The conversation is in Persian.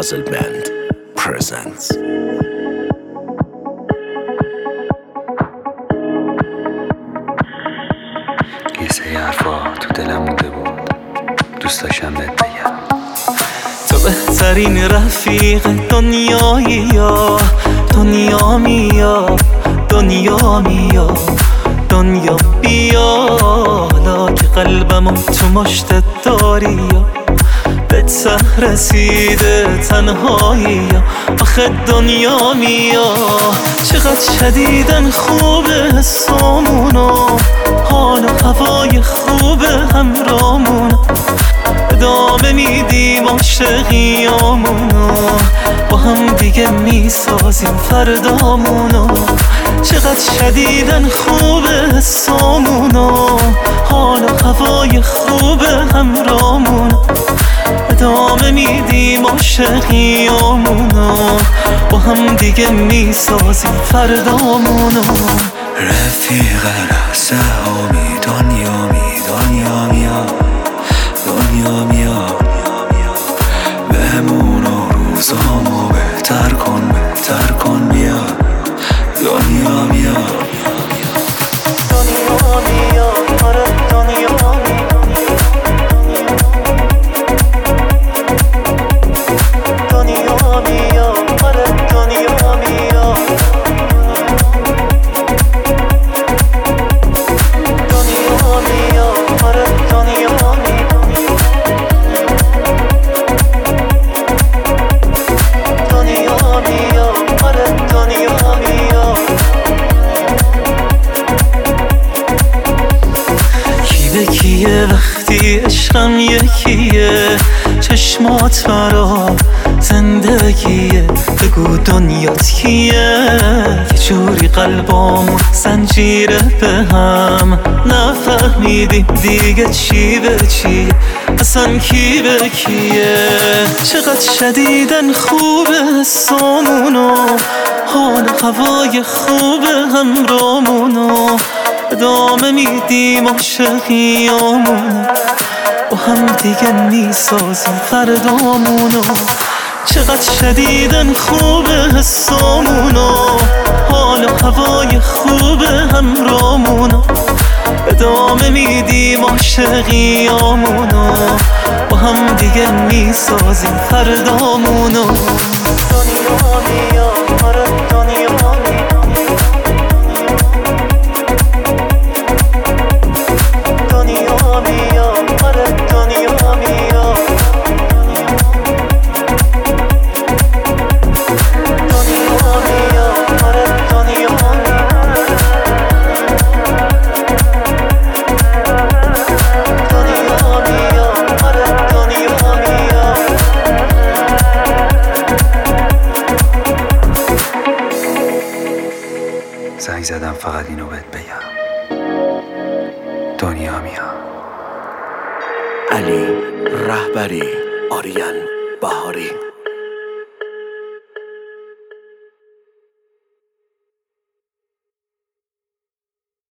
Puzzle Band presents. یه سری حرفا تو دلم مونده بود، دوست داشتم بهت بگم. تو بهترین رفیق دنیایی، یا دنیا میا، دنیا میا، دنیا بیا، حالا که قلبمو تو مشتت داری، یا به ته رسیده تنهایی، یا آخه دنیا میا. چقدر شدیدن خوبه حسامونو، حال و هوای خوبه همرامونو، ادامه میدیم عاشقیامونو، با هم دیگه میسازیم فردامونو. چقدر شدیدن خوبه حسامونو، حال و هوای خوبه همرامونو، ادامه میدیم عاشقیامونو، با هم دیگه میسازیم فردامونو. رفیق رهسهامی دنیا می، دنیا میا، دنیا میا، بهمونو روزامو بهتر کن، بهتر کن بیا، دنیا میا، دنیا میا، آره دنیا میا، دنیا میا، آره دنیا میا، دنیا میا، آره دنیا میا، دنیا میا، آره دنیا میا. کی به کیه وقتی عشقم یکیه، چشمات برا زندگیه، بگو دنیات کیه. یه جوری قلبامون زنجیره به هم، نفهمیدیم دیگه چی به چیه، اصلا کی به کیه. چقدر شدیدن خوبه حسامونو، حال و هوای خوبه همرامونو، ادامه میدیم عاشقیامونو، با هم دیگه میسازیم فردامونو. چقدر شدیدن خوبه حسامونو، حال و هوای خوبه همرامونو، ادامه میدیم عاشقیامونو، با هم دیگه میسازیم فردامونو. دنیا میا، آره دنیا میا، دنیا میا، آره دنیا میا، دنیا میا، آره دنیا میا، دنیا میا، آره دنیا میا. زنگ زدم فقط اینو بهت بگم، دنیا میا. علی رهبری، آریان بهاری.